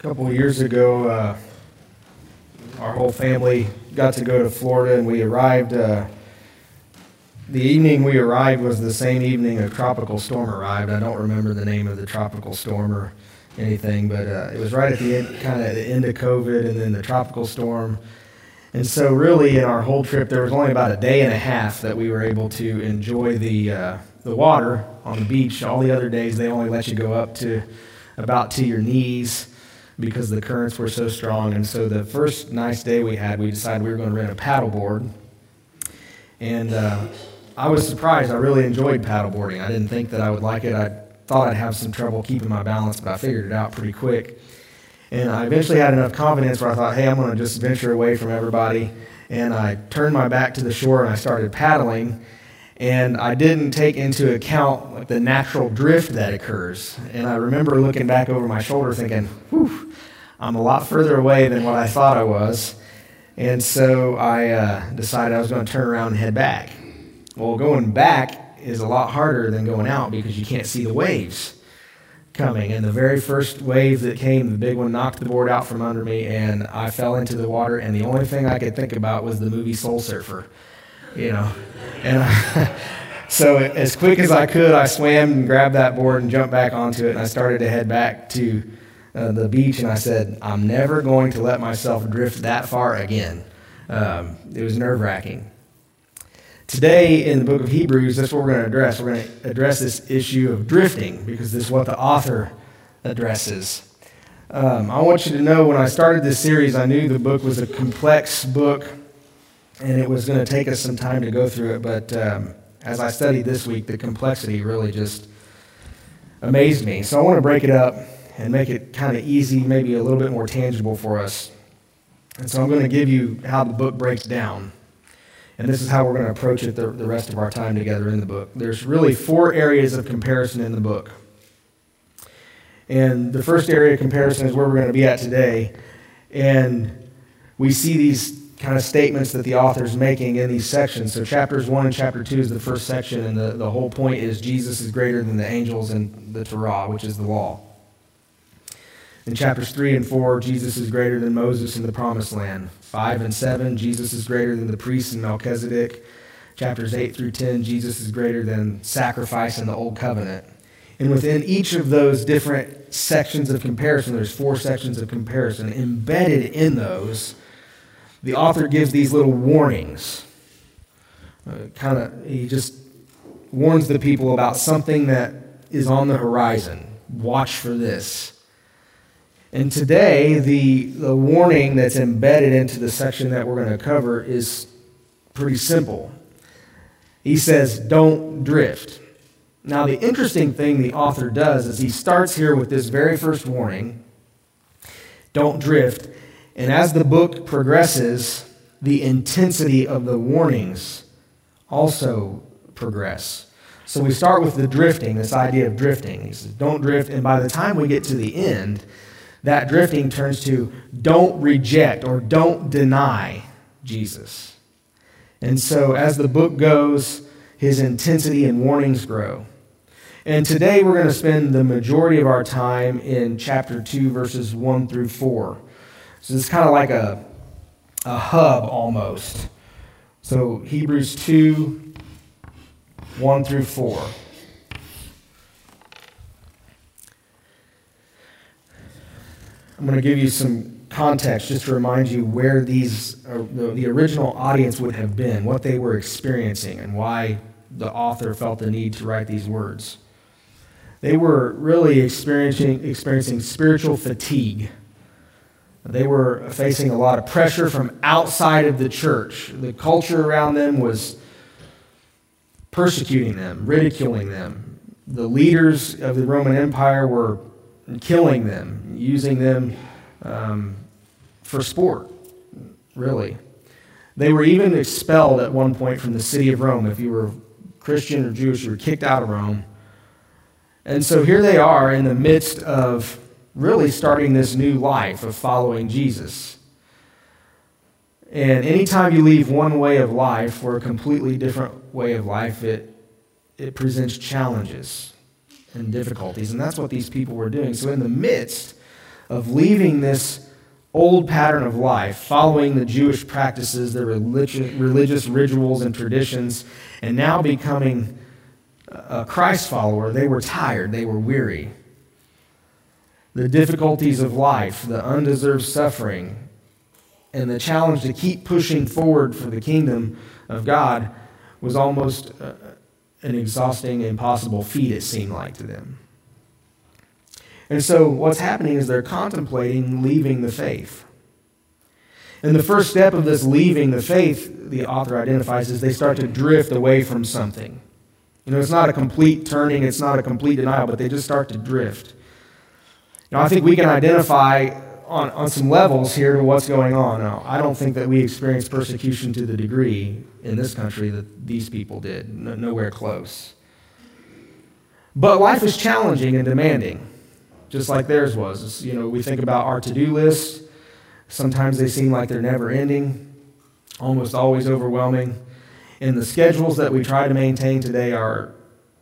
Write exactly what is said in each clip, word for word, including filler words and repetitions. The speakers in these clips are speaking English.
couple of years ago, uh, our whole family got to go to Florida, and we arrived. Uh, the evening we arrived was the same evening a tropical storm arrived. I don't remember the name of the tropical storm or anything, but uh, it was right at the end, kind of at the end of COVID, and then the tropical storm. And so really in our whole trip, there was only about a day and a half that we were able to enjoy the uh, the water on the beach. All the other days, they only let you go up to about to your knees because the currents were so strong. And so the first nice day we had, we decided we were going to rent a paddleboard. And uh, I was surprised. I really enjoyed paddleboarding. I didn't think that I would like it. I thought I'd have some trouble keeping my balance, but I figured it out pretty quick. And I eventually had enough confidence where I thought, hey, I'm going to just venture away from everybody. And I turned my back to the shore and I started paddling. And I didn't take into account like the natural drift that occurs. And I remember looking back over my shoulder thinking, whew, I'm a lot further away than what I thought I was. And so I uh, decided I was going to turn around and head back. Well, going back is a lot harder than going out because you can't see the waves coming. And the very first wave that came, the big one, knocked the board out from under me, and I fell into the water. And the only thing I could think about was the movie Soul Surfer. You know, and I, so as quick as I could, I swam and grabbed that board and jumped back onto it, and I started to head back to uh, the beach, and I said, I'm never going to let myself drift that far again. Um, it was nerve-wracking. Today in the book of Hebrews, that's what we're going to address. We're going to address this issue of drifting because this is what the author addresses. Um, I want you to know when I started this series, I knew the book was a complex book, and it was going to take us some time to go through it, but um, as I studied this week, the complexity really just amazed me. So I want to break it up and make it kind of easy, maybe a little bit more tangible for us. And so I'm going to give you how the book breaks down. And this is how we're going to approach it the, the rest of our time together in the book. There's really four areas of comparison in the book. And the first area of comparison is where we're going to be at today. And we see these kind of statements that the author is making in these sections. So chapters one and chapter two is the first section, and the, the whole point is Jesus is greater than the angels and the Torah, which is the law. In chapters three and four, Jesus is greater than Moses in the promised land. Five and seven, Jesus is greater than the priests in Melchizedek. Chapters eight through ten, Jesus is greater than sacrifice in the old covenant. And within each of those different sections of comparison, there's four sections of comparison. Embedded in those, the author gives these little warnings. Uh, kind of, he just warns the people about something that is on the horizon. Watch for this. And today, the, the warning that's embedded into the section that we're going to cover is pretty simple. He says, don't drift. Now, the interesting thing the author does is he starts here with this very first warning, don't drift. And as the book progresses, the intensity of the warnings also progress. So we start with the drifting, this idea of drifting. He says, don't drift. And by the time we get to the end, that drifting turns to don't reject or don't deny Jesus. And so as the book goes, his intensity and warnings grow. And today we're going to spend the majority of our time in chapter two, verses one through four. So it's kind of like a, a hub almost. So Hebrews two, one through four. I'm going to give you some context just to remind you where these uh, the, the original audience would have been, what they were experiencing, and why the author felt the need to write these words. They were really experiencing experiencing spiritual fatigue. They were facing a lot of pressure from outside of the church. The culture around them was persecuting them, ridiculing them. The leaders of the Roman Empire were killing them, using them um, for sport, really. They were even expelled at one point from the city of Rome. If you were Christian or Jewish, you were kicked out of Rome. And so here they are in the midst of really starting this new life of following Jesus. And anytime you leave one way of life for a completely different way of life, it it presents challenges and difficulties. And that's what these people were doing. So in the midst of leaving this old pattern of life, following the Jewish practices, the religious, religious rituals and traditions, and now becoming a Christ follower. They were tired. They were weary. The difficulties of life, the undeserved suffering, and the challenge to keep pushing forward for the kingdom of God was almost uh, an exhausting, impossible feat, it seemed like to them. And so what's happening is they're contemplating leaving the faith. And the first step of this leaving the faith, the author identifies, is they start to drift away from something. You know, it's not a complete turning, it's not a complete denial, but they just start to drift. Now, I think we can identify on, on some levels here to what's going on. Now, I don't think that we experience persecution to the degree in this country that these people did. No, nowhere close. But life is challenging and demanding, just like theirs was. It's, you know, we think about our to-do lists. Sometimes they seem like they're never ending, almost always overwhelming. And the schedules that we try to maintain today are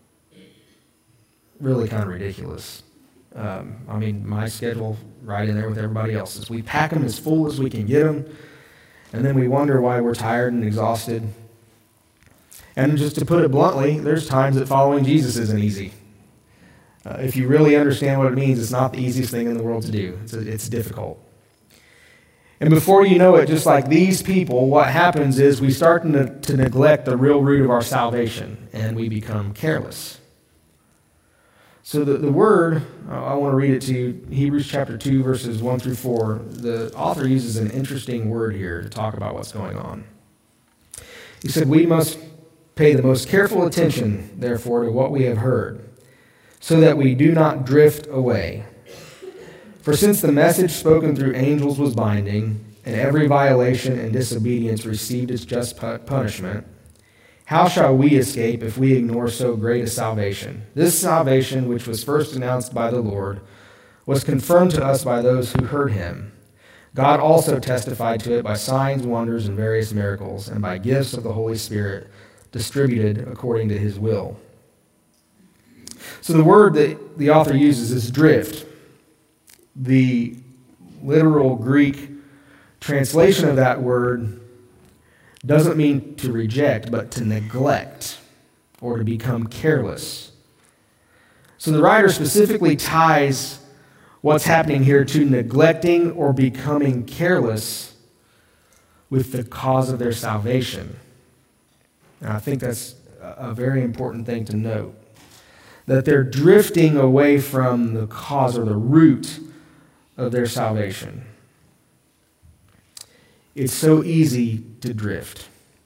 really kind of ridiculous. Um, I mean, my schedule right in there with everybody else's. We pack them as full as we can get them, and then we wonder why we're tired and exhausted. And just to put it bluntly, there's times that following Jesus isn't easy. Uh, if you really understand what it means, it's not the easiest thing in the world to do. It's, a, it's difficult. And before you know it, just like these people, what happens is we start to, to neglect the real root of our salvation, and we become careless. So the, the word, I want to read it to you, Hebrews chapter two, verses one through four. The author uses an interesting word here to talk about what's going on. He said, "We must pay the most careful attention, therefore, to what we have heard, so that we do not drift away. For since the message spoken through angels was binding, and every violation and disobedience received its just punishment, how shall we escape if we ignore so great a salvation? This salvation, which was first announced by the Lord, was confirmed to us by those who heard him. God also testified to it by signs, wonders, and various miracles, and by gifts of the Holy Spirit distributed according to his will." So the word that the author uses is drift. The literal Greek translation of that word doesn't mean to reject, but to neglect or to become careless. So the writer specifically ties what's happening here to neglecting or becoming careless with the cause of their salvation. And I think that's a very important thing to note, that they're drifting away from the cause or the root of their salvation. It's so easy to drift.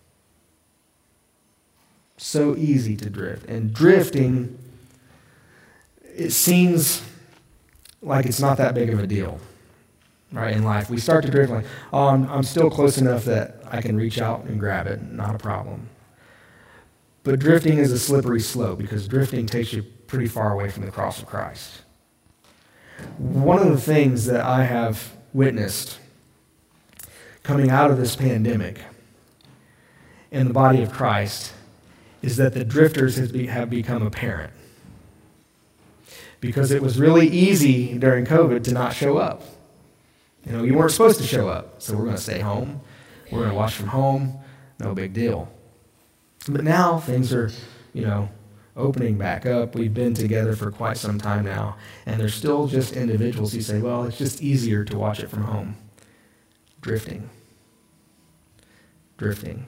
So easy to drift. And drifting, it seems like it's not that big of a deal, right, in life. We start to drift like, oh, I'm, I'm still close enough that I can reach out and grab it. Not a problem. But drifting is a slippery slope because drifting takes you pretty far away from the cross of Christ. One of the things that I have witnessed coming out of this pandemic in the body of Christ is that the drifters have, be, have become apparent. Because it was really easy during COVID to not show up. You know, you weren't supposed to show up, so we're going to stay home. We're going to watch from home. No big deal. But now things are, you know, opening back up. We've been together for quite some time now, and there's still just individuals who say, well, it's just easier to watch it from home. Drifting. Drifting.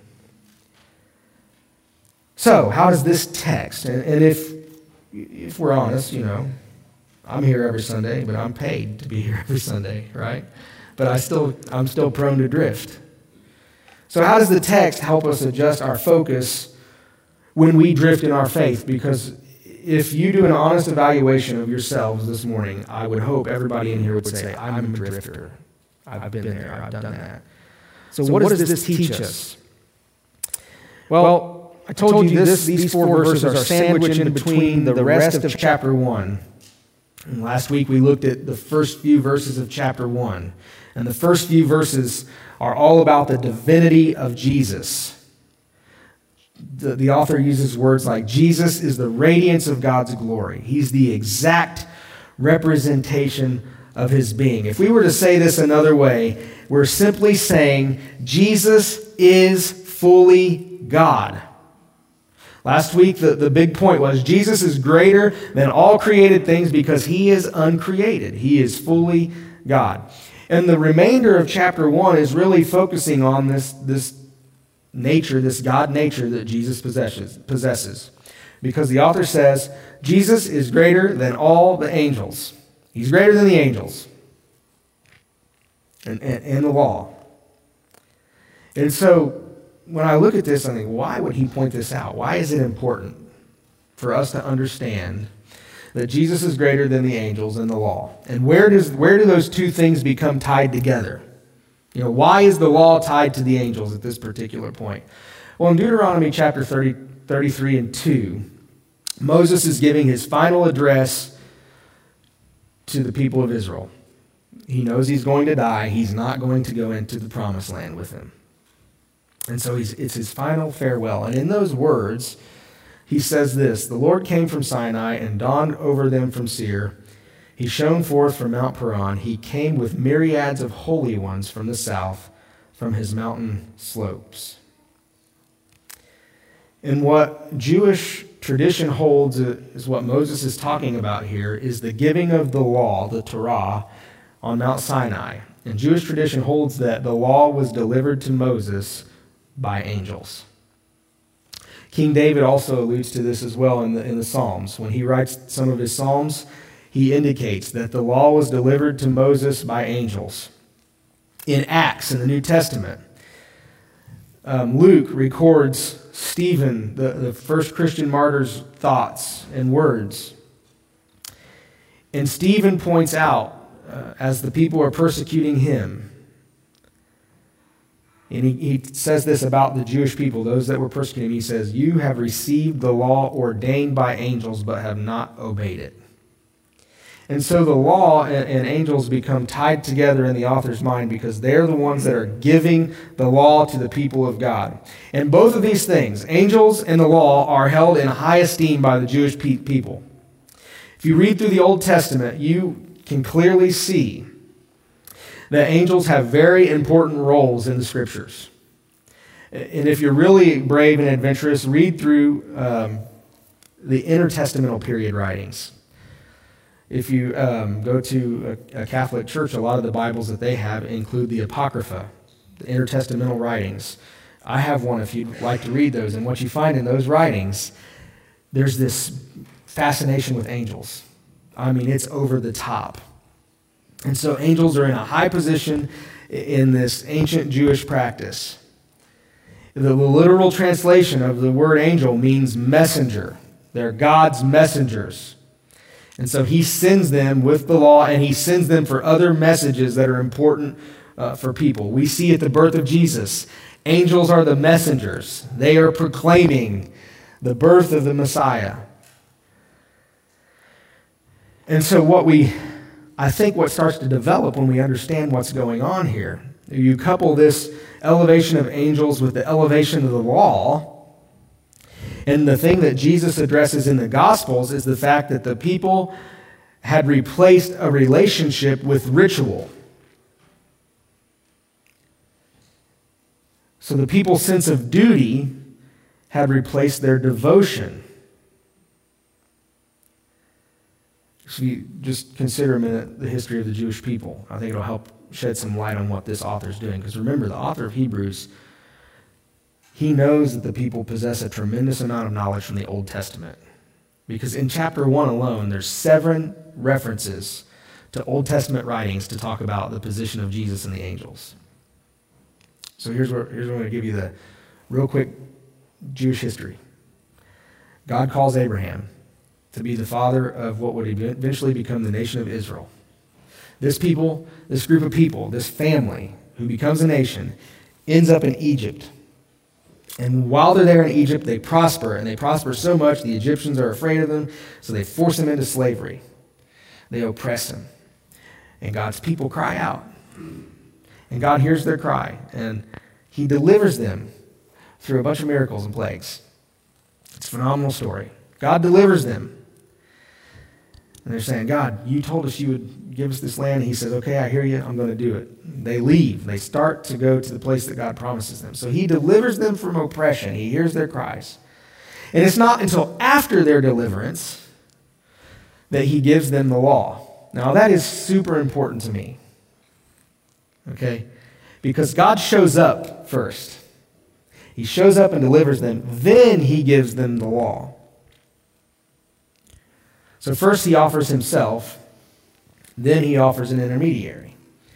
So, how does this text, and, and if if we're honest, you know, I'm here every Sunday, but I'm paid to be here every Sunday, right? But I still, I'm still prone to drift. So how does the text help us adjust our focus when we drift in our faith? Because if you do an honest evaluation of yourselves this morning, I would hope everybody in here would say, I'm a drifter. I've been there. I've done that. So what does this teach us? Well, I told you this, these four verses are sandwiched in between the rest of chapter one. And last week we looked at the first few verses of chapter one. And the first few verses are all about the divinity of Jesus. The, the author uses words like, Jesus is the radiance of God's glory. He's the exact representation of his being. If we were to say this another way, we're simply saying Jesus is fully God. Last week, the, the big point was Jesus is greater than all created things because he is uncreated. He is fully God. And the remainder of chapter one is really focusing on this, this nature, this God nature that Jesus possesses, possesses. Because the author says, Jesus is greater than all the angels. He's greater than the angels and, and, and the law. And so, when I look at this, I think, why would he point this out? Why is it important for us to understand that Jesus is greater than the angels and the law? And where does where do those two things become tied together? You know, why is the law tied to the angels at this particular point? Well, in Deuteronomy chapter thirty, thirty-three and two, Moses is giving his final address to the people of Israel. He knows he's going to die. He's not going to go into the promised land with him. And so he's, it's his final farewell. And in those words, he says this, "The Lord came from Sinai and dawned over them from Seir. He shone forth from Mount Paran. He came with myriads of holy ones from the south, from his mountain slopes." And what Jewish tradition holds is what Moses is talking about here is the giving of the law, the Torah, on Mount Sinai. And Jewish tradition holds that the law was delivered to Moses by angels. King David also alludes to this as well in the, in the Psalms. When he writes some of his Psalms, he indicates that the law was delivered to Moses by angels. In Acts, in the New Testament, um, Luke records Stephen, the, the first Christian martyr's thoughts and words. And Stephen points out, uh, as the people are persecuting him, and he, he says this about the Jewish people, those that were persecuting him. He says, "You have received the law ordained by angels, but have not obeyed it." And so the law and, and angels become tied together in the author's mind because they're the ones that are giving the law to the people of God. And both of these things, angels and the law, are held in high esteem by the Jewish pe- people. If you read through the Old Testament, you can clearly see that angels have very important roles in the Scriptures. And if you're really brave and adventurous, read through um, the intertestamental period writings. If you um, go to a, a Catholic church, a lot of the Bibles that they have include the Apocrypha, the intertestamental writings. I have one if you'd like to read those. And what you find in those writings, there's this fascination with angels. I mean, it's over the top. And so angels are in a high position in this ancient Jewish practice. The literal translation of the word angel means messenger. They're God's messengers. And so he sends them with the law, and he sends them for other messages that are important uh, for people. We see at the birth of Jesus, angels are the messengers. They are proclaiming the birth of the Messiah. And so what we... I think what starts to develop when we understand what's going on here, you couple this elevation of angels with the elevation of the law, and the thing that Jesus addresses in the Gospels is the fact that the people had replaced a relationship with ritual. So the people's sense of duty had replaced their devotion. So you just consider a minute the history of the Jewish people. I think it'll help shed some light on what this author's doing. Because remember, the author of Hebrews, he knows that the people possess a tremendous amount of knowledge from the Old Testament. Because in chapter one alone, there's seven references to Old Testament writings to talk about the position of Jesus and the angels. So here's where, here's where I'm going to give you the real quick Jewish history. God calls Abraham to be the father of what would eventually become the nation of Israel. This people, this group of people, this family who becomes a nation, ends up in Egypt. And while they're there in Egypt, they prosper, and they prosper so much the Egyptians are afraid of them, so they force them into slavery. They oppress them. And God's people cry out. And God hears their cry, and he delivers them through a bunch of miracles and plagues. It's a phenomenal story. God delivers them. And they're saying, "God, you told us you would give us this land. And he says, okay, I hear you. I'm going to do it. They leave. They start to go to the place that God promises them. So he delivers them from oppression. He hears their cries. And it's not until after their deliverance that he gives them the law. Now, that is super important to me. Okay? Because God shows up first. He shows up and delivers them. Then he gives them the law. So first he offers himself. Then he offers an intermediary.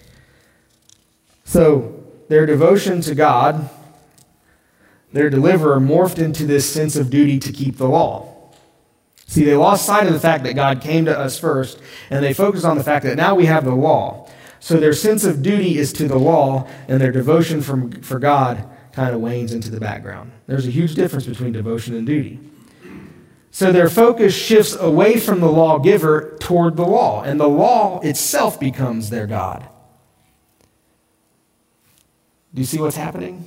So their devotion to God, their deliverer, morphed into this sense of duty to keep the law. See, they lost sight of the fact that God came to us first, and they focused on the fact that now we have the law. So their sense of duty is to the law, and their devotion from, for God kind of wanes into the background. There's a huge difference between devotion and duty. So their focus shifts away from the lawgiver toward the law, and the law itself becomes their God. Do you see what's happening?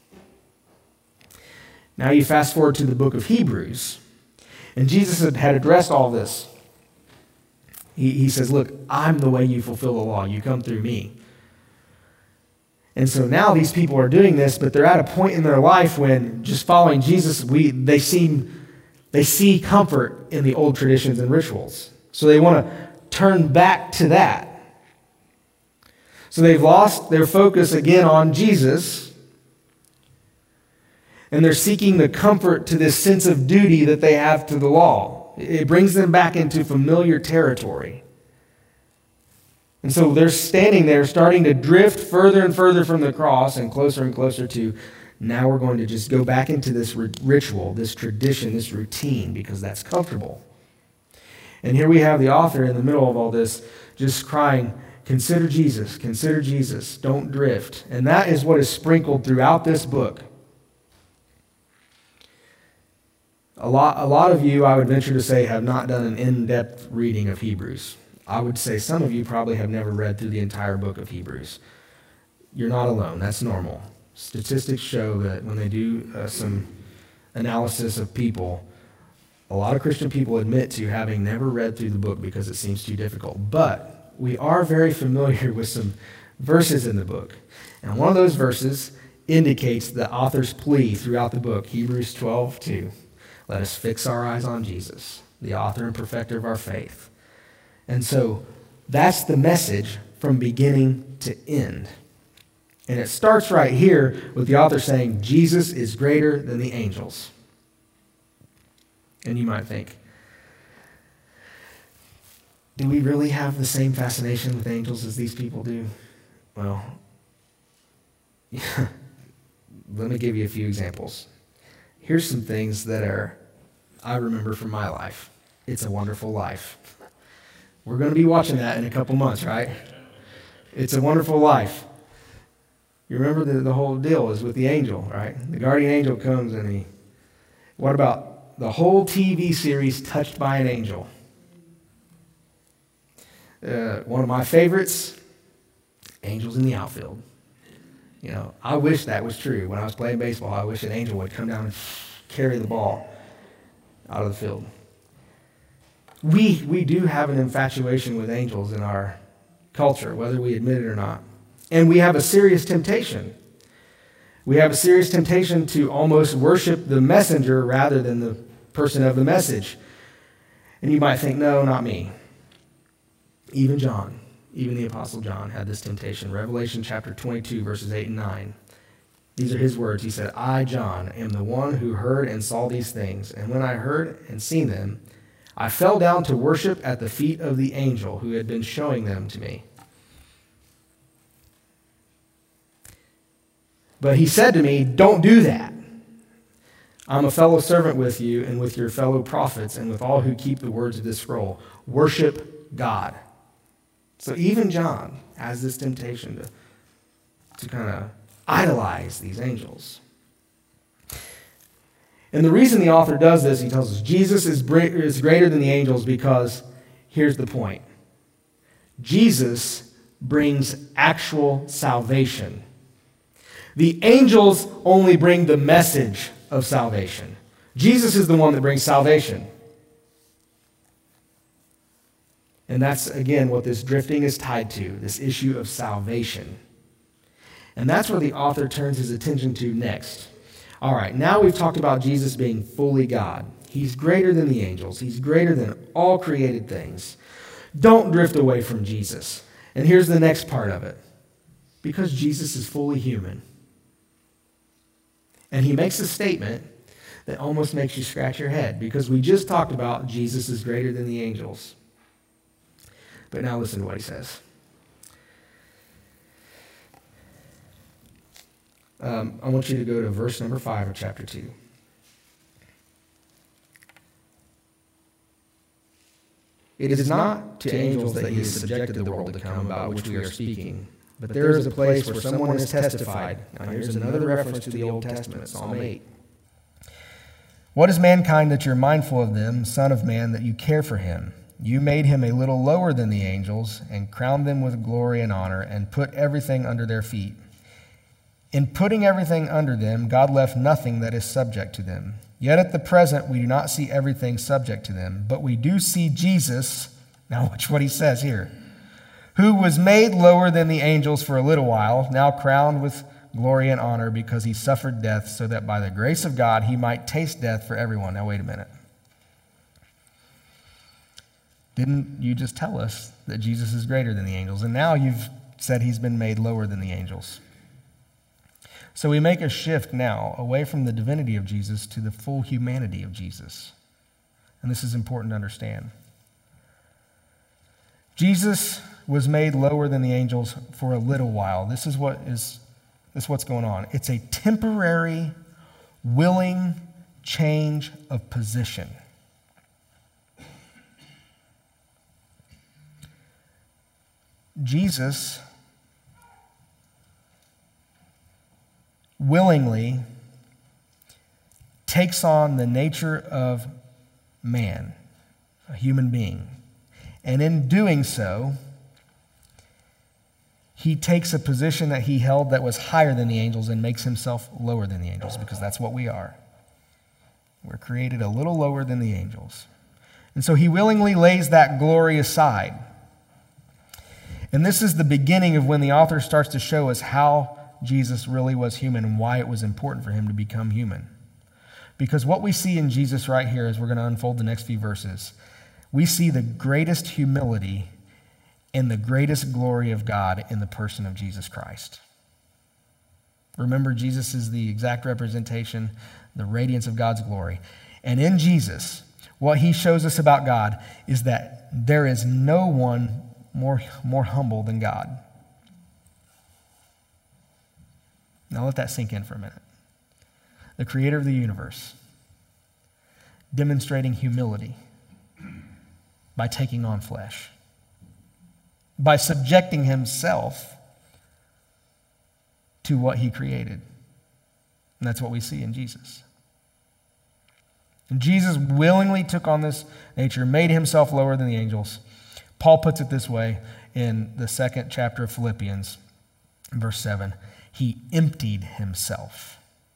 Now you fast forward to the book of Hebrews, and Jesus had, had addressed all this. He, he says, look, I'm the way you fulfill the law. You come through me. And so now these people are doing this, but they're at a point in their life when just following Jesus, we they seem... They see comfort in the old traditions and rituals. So they want to turn back to that. So they've lost their focus again on Jesus. And they're seeking the comfort to this sense of duty that they have to the law. It brings them back into familiar territory. And so they're standing there starting to drift further and further from the cross and closer and closer to, now we're going to just go back into this ritual, this tradition, this routine, because that's comfortable. And here we have the author in the middle of all this just crying, consider Jesus, consider Jesus, don't drift. And that is what is sprinkled throughout this book. A lot, a lot of you, I would venture to say, have not done an in-depth reading of Hebrews. I would say some of you probably have never read through the entire book of Hebrews. You're not alone. That's normal. Statistics show that when they do uh, some analysis of people, a lot of Christian people admit to having never read through the book because it seems too difficult. But we are very familiar with some verses in the book. And one of those verses indicates the author's plea throughout the book, Hebrews twelve two. Let us fix our eyes on Jesus, the author and perfecter of our faith. And so that's the message from beginning to end. And it starts right here with the author saying, Jesus is greater than the angels. And you might think, do we really have the same fascination with angels as these people do? Well, yeah. Let me give you a few examples. Here's some things that are I remember from my life. It's a Wonderful Life. We're going to be watching that in a couple months, right? It's a Wonderful Life. You remember the, the whole deal is with the angel, right? The guardian angel comes and he... What about the whole T V series Touched by an Angel? Uh, one of my favorites, Angels in the Outfield. You know, I wish that was true. When I was playing baseball, I wish an angel would come down and carry the ball out of the field. We, we do have an infatuation with angels in our culture, whether we admit it or not. And we have a serious temptation. We have a serious temptation to almost worship the messenger rather than the person of the message. And you might think, no, not me. Even John, even the Apostle John had this temptation. Revelation chapter twenty-two, verses eight and nine. These are his words. He said, I, John, am the one who heard and saw these things. And when I heard and seen them, I fell down to worship at the feet of the angel who had been showing them to me. But he said to me, don't do that. I'm a fellow servant with you and with your fellow prophets and with all who keep the words of this scroll. Worship God. So even John has this temptation to, to kind of idolize these angels. And the reason the author does this, he tells us, Jesus is, is greater than the angels because, here's the point. Jesus brings actual salvation. The angels only bring the message of salvation. Jesus is the one that brings salvation. And that's, again, what this drifting is tied to, this issue of salvation. And that's where the author turns his attention to next. All right, now we've talked about Jesus being fully God. He's greater than the angels. He's greater than all created things. Don't drift away from Jesus. And here's the next part of it. Because Jesus is fully human. And he makes a statement that almost makes you scratch your head, because we just talked about Jesus is greater than the angels. But now listen to what he says. Um, I want you to go to verse number five of chapter two. It is not to angels that he has subjected the world to come, about which we are speaking. But there is a place where someone has testified. Now here's another reference to the Old Testament, Psalm eight. What is mankind that you're mindful of them, Son of Man, that you care for him? You made him a little lower than the angels, and crowned them with glory and honor, and put everything under their feet. In putting everything under them, God left nothing that is subject to them. Yet at the present, we do not see everything subject to them, but we do see Jesus, now watch what he says here, who was made lower than the angels for a little while, now crowned with glory and honor because he suffered death, so that by the grace of God he might taste death for everyone. Now wait a minute. Didn't you just tell us that Jesus is greater than the angels? And now you've said he's been made lower than the angels. So we make a shift now away from the divinity of Jesus to the full humanity of Jesus. And this is important to understand. Jesus was made lower than the angels for a little while. This is what is this is what's going on. It's a temporary, willing change of position. Jesus willingly takes on the nature of man, a human being. And in doing so, he takes a position that he held that was higher than the angels and makes himself lower than the angels, because that's what we are. We're created a little lower than the angels. And so he willingly lays that glory aside. And this is the beginning of when the author starts to show us how Jesus really was human and why it was important for him to become human. Because what we see in Jesus right here, as we're going to unfold the next few verses, we see the greatest humility and the greatest glory of God in the person of Jesus Christ. Remember, Jesus is the exact representation, the radiance of God's glory. And in Jesus, what he shows us about God is that there is no one more, more humble than God. Now let that sink in for a minute. The creator of the universe, demonstrating humility by taking on flesh, by subjecting himself to what he created. And that's what we see in Jesus. And Jesus willingly took on this nature, made himself lower than the angels. Paul puts it this way in the second chapter of Philippians, verse seven. He emptied himself.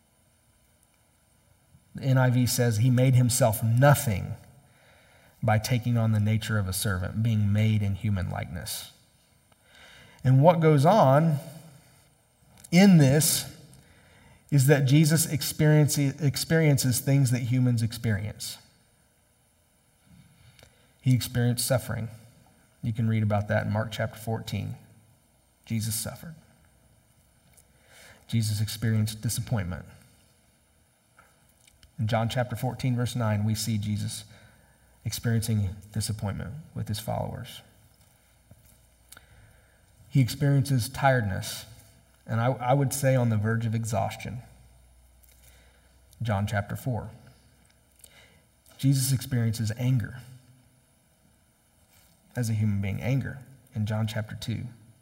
The N I V says he made himself nothing by taking on the nature of a servant, being made in human likeness. And what goes on in this is that Jesus experiences, experiences things that humans experience. He experienced suffering. You can read about that in Mark chapter fourteen. Jesus suffered. Jesus experienced disappointment. In John chapter fourteen, verse nine, we see Jesus experiencing disappointment with his followers. He experiences tiredness, and I, I would say on the verge of exhaustion. John chapter four. Jesus experiences anger as a human being, anger in John chapter two.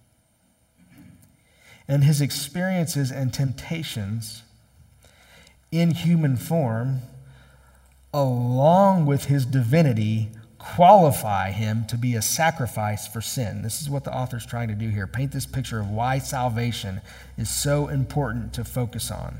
And his experiences and temptations in human form, along with his divinity, qualify him to be a sacrifice for sin. This is what the author's trying to do here. Paint this picture of why salvation is so important to focus on.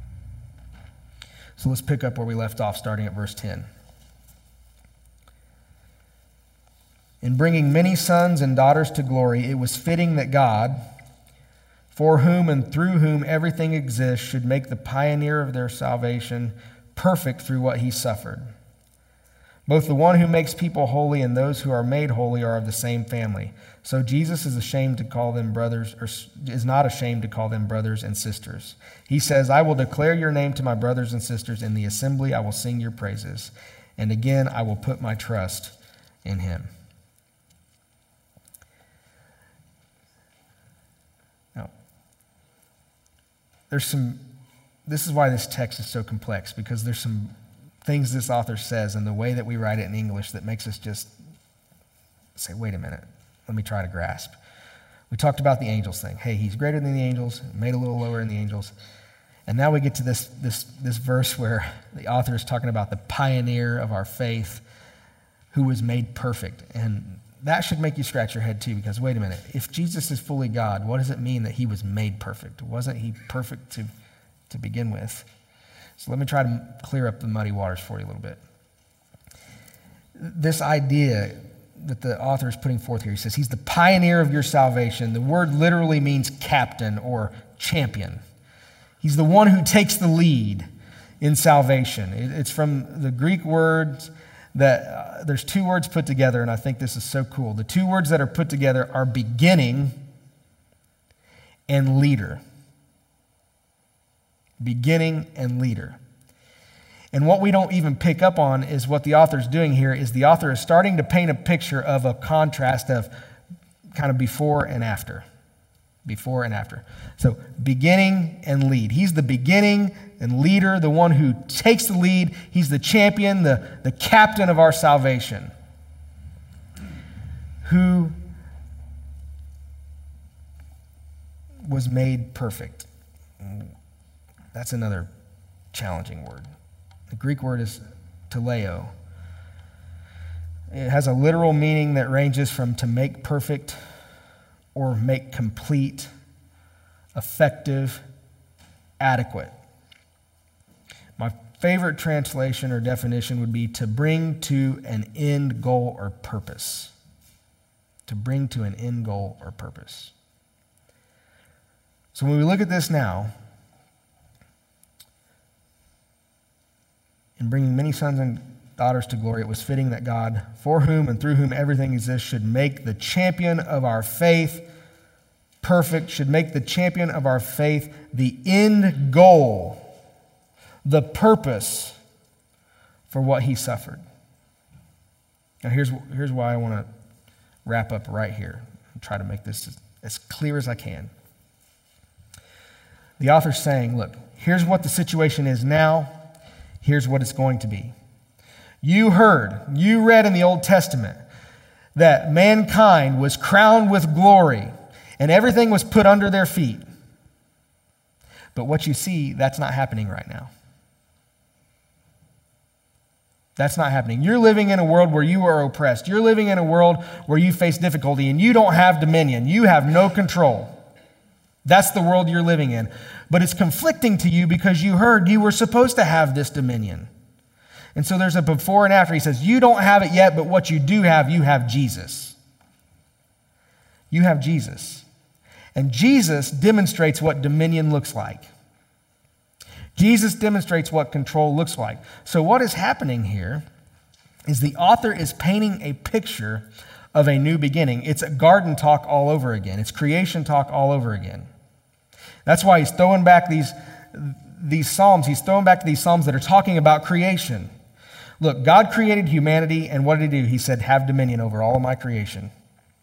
So let's pick up where we left off, starting at verse ten. In bringing many sons and daughters to glory, it was fitting that God, for whom and through whom everything exists, should make the pioneer of their salvation perfect through what he suffered. Both the one who makes people holy and those who are made holy are of the same family. So Jesus is ashamed to call them brothers, or is not ashamed to call them brothers and sisters. He says, I will declare your name to my brothers and sisters. In the assembly I will sing your praises. And again I will put my trust in him. Now, there's some, this is why this text is so complex, because there's some things this author says and the way that we write it in English that makes us just say, wait a minute, let me try to grasp. We talked about the angels thing. Hey, he's greater than the angels, made a little lower than the angels. And now we get to this, this, this verse where the author is talking about the pioneer of our faith who was made perfect. And that should make you scratch your head too, because wait a minute, if Jesus is fully God, what does it mean that he was made perfect? Wasn't he perfect to, to begin with? So let me try to clear up the muddy waters for you a little bit. This idea that the author is putting forth here, he says he's the pioneer of your salvation. The word literally means captain or champion. He's the one who takes the lead in salvation. It's from the Greek words that uh, there's two words put together, and I think this is so cool. The two words that are put together are beginning and leader. Beginning and leader. And what we don't even pick up on is what the author's doing here is the author is starting to paint a picture of a contrast of kind of before and after. Before and after. So beginning and lead. He's the beginning and leader, the one who takes the lead. He's the champion, the, the captain of our salvation. Who was made perfect. That's another challenging word. The Greek word is teleo. It has a literal meaning that ranges from to make perfect or make complete, effective, adequate. My favorite translation or definition would be to bring to an end goal or purpose. To bring to an end goal or purpose. So when we look at this now, in bringing many sons and daughters to glory, it was fitting that God, for whom and through whom everything exists, should make the champion of our faith perfect, should make the champion of our faith the end goal, the purpose for what he suffered. Now here's, here's why I want to wrap up right here and try to make this as, as clear as I can. The author's saying, look, here's what the situation is now. Here's what it's going to be. You heard, you read in the Old Testament that mankind was crowned with glory and everything was put under their feet. But what you see, that's not happening right now. That's not happening. You're living in a world where you are oppressed. You're living in a world where you face difficulty and you don't have dominion. You have no control. That's the world you're living in. But it's conflicting to you because you heard you were supposed to have this dominion. And so there's a before and after. He says, you don't have it yet, but what you do have, you have Jesus. You have Jesus. And Jesus demonstrates what dominion looks like. Jesus demonstrates what control looks like. So what is happening here is the author is painting a picture of a new beginning. It's a garden talk all over again. It's creation talk all over again. That's why he's throwing back these, these psalms. He's throwing back these psalms that are talking about creation. Look, God created humanity, and what did he do? He said, have dominion over all of my creation.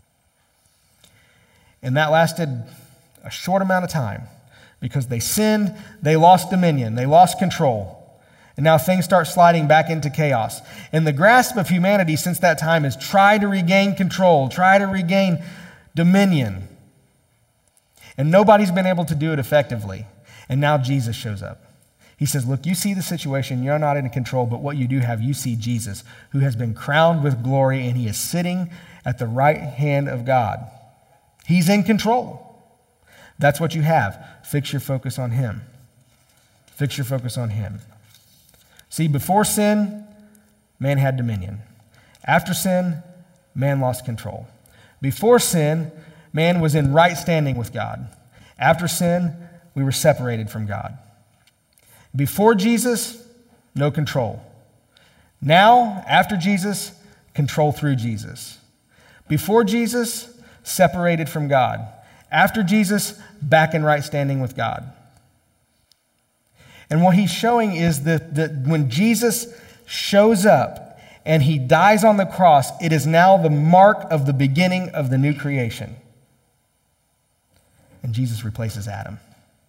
And that lasted a short amount of time because they sinned, they lost dominion, they lost control. And now things start sliding back into chaos. And the grasp of humanity since that time is try to regain control, try to regain dominion. And nobody's been able to do it effectively. And now Jesus shows up. He says, look, you see the situation, you're not in control, but what you do have, you see Jesus, who has been crowned with glory, and he is sitting at the right hand of God. He's in control. That's what you have. Fix your focus on him. Fix your focus on him. See, before sin, man had dominion. After sin, man lost control. Before sin, man was in right standing with God. After sin, we were separated from God. Before Jesus, no control. Now, after Jesus, control through Jesus. Before Jesus, separated from God. After Jesus, back in right standing with God. And what he's showing is that, that when Jesus shows up and he dies on the cross, it is now the mark of the beginning of the new creation. And Jesus replaces Adam.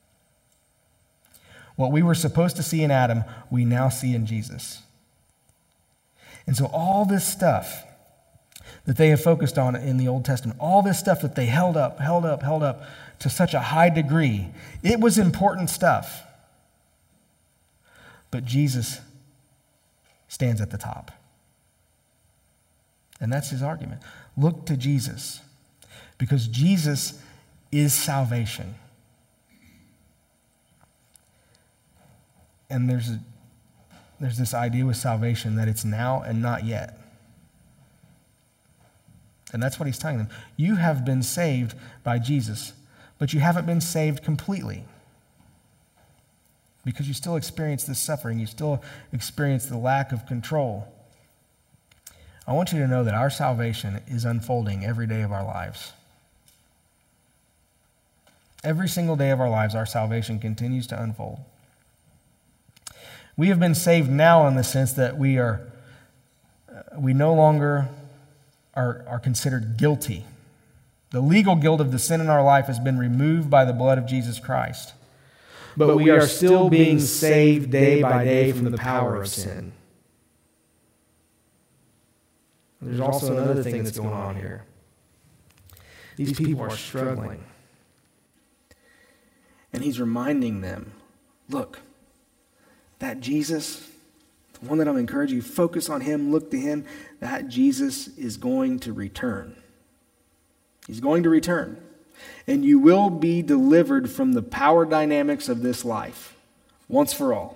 What we were supposed to see in Adam, we now see in Jesus. And so all this stuff that they have focused on in the Old Testament, all this stuff that they held up, held up, held up to such a high degree, it was important stuff. But Jesus stands at the top. And that's his argument. Look to Jesus, because Jesus is salvation. And there's a, there's this idea with salvation that it's now and not yet. And that's what he's telling them. You have been saved by Jesus, but you haven't been saved completely. Because you still experience this suffering. You still experience the lack of control. I want you to know that our salvation is unfolding every day of our lives. Every single day of our lives, our salvation continues to unfold. We have been saved now in the sense that we are, we no longer are, are considered guilty. The legal guilt of the sin in our life has been removed by the blood of Jesus Christ. But we are still being saved day by day from the power of sin. There's also another thing that's going on here. These people are struggling. And he's reminding them, look, that Jesus, the one that I'm encouraging you, focus on him, look to him, that Jesus is going to return. He's going to return. And you will be delivered from the power dynamics of this life, once for all.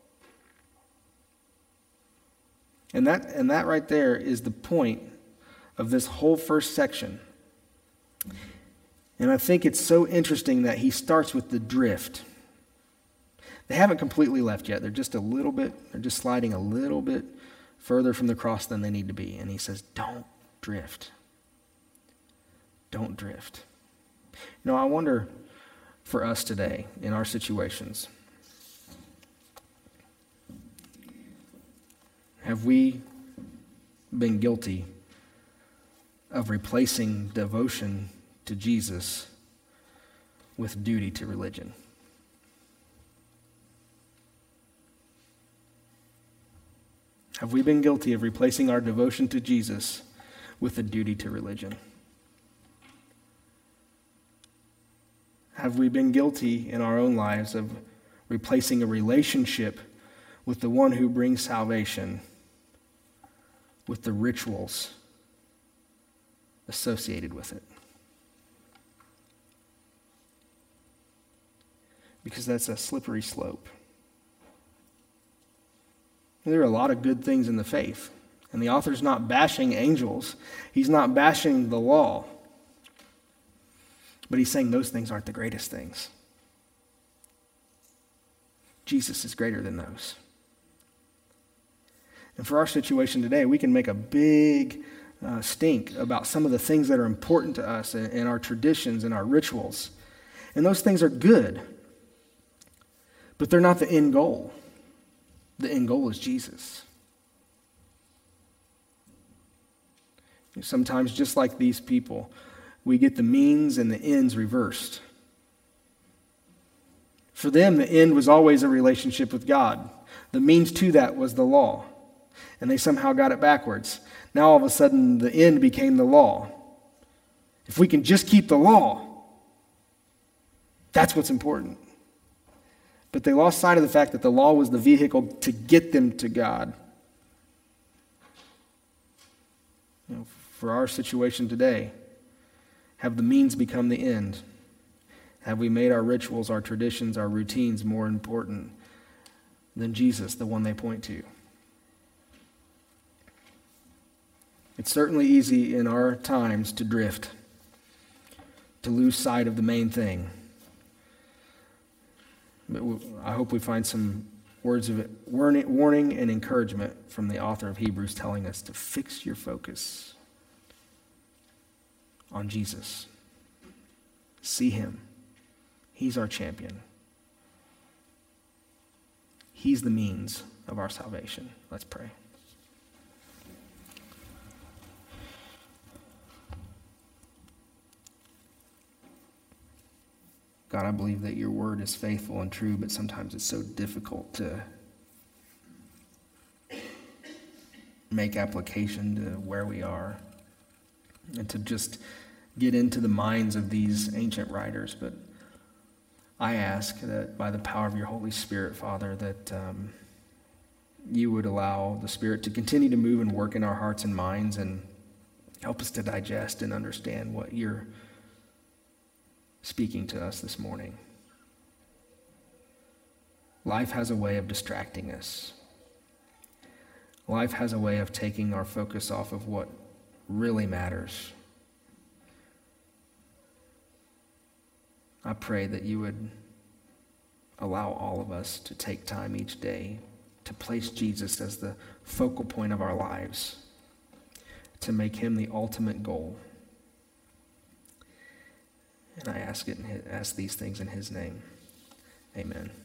And that, and that right there is the point of this whole first section. And I think it's so interesting that he starts with the drift. They haven't completely left yet. They're just a little bit, they're just sliding a little bit further from the cross than they need to be. And he says, don't drift. Don't drift. You know, I wonder for us today in our situations, have we been guilty of replacing devotion to Jesus with duty to religion? Have we been guilty of replacing our devotion to Jesus with a duty to religion? Have we been guilty in our own lives of replacing a relationship with the one who brings salvation with the rituals associated with it? Because that's a slippery slope. There are a lot of good things in the faith. And the author's not bashing angels. He's not bashing the law. But he's saying those things aren't the greatest things. Jesus is greater than those. And for our situation today, we can make a big uh, stink about some of the things that are important to us and, and our traditions and our rituals. And those things are good. But they're not the end goal. The end goal is Jesus. Sometimes, just like these people, we get the means and the ends reversed. For them, the end was always a relationship with God. The means to that was the law. And they somehow got it backwards. Now all of a sudden, the end became the law. If we can just keep the law, that's what's important. But they lost sight of the fact that the law was the vehicle to get them to God. You know, for our situation today, have the means become the end? Have we made our rituals, our traditions, our routines more important than Jesus, the one they point to? It's certainly easy in our times to drift, to lose sight of the main thing. But I hope we find some words of warning and encouragement from the author of Hebrews telling us to fix your focus on Jesus. See him. He's our champion. He's the means of our salvation. Let's pray. God, I believe that your word is faithful and true, but sometimes it's so difficult to make application to where we are and to just get into the minds of these ancient writers. But I ask that by the power of your Holy Spirit, Father, that um, you would allow the Spirit to continue to move and work in our hearts and minds and help us to digest and understand what you're speaking to us this morning. Life has a way of distracting us. Life has a way of taking our focus off of what really matters. I pray that you would allow all of us to take time each day to place Jesus as the focal point of our lives, to make him the ultimate goal. And I ask it, ask these things in his name. Amen.